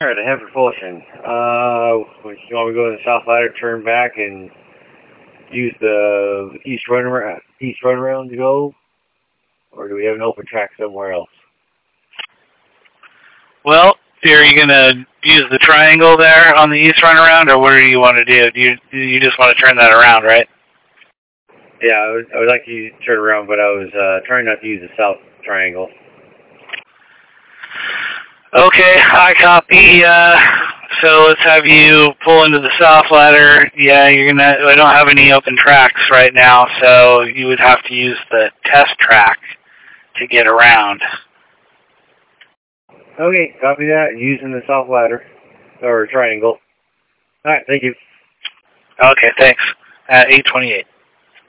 Alright, I have propulsion. You want me to go to the south ladder, turn back, and use the east runaround to go? Or do we have an open track somewhere else? Well, are you going to use the triangle there on the east runaround, or what do you want to do? You just want to turn that around, right? Yeah, I would like to turn around, but I was trying not to use the south triangle. Okay, I copy. So let's have you pull into the south ladder. Yeah, I don't have any open tracks right now, so you would have to use the test track to get around. Okay, copy that. Using the south ladder. Or triangle. Alright, thank you. Okay, thanks. At 8:28.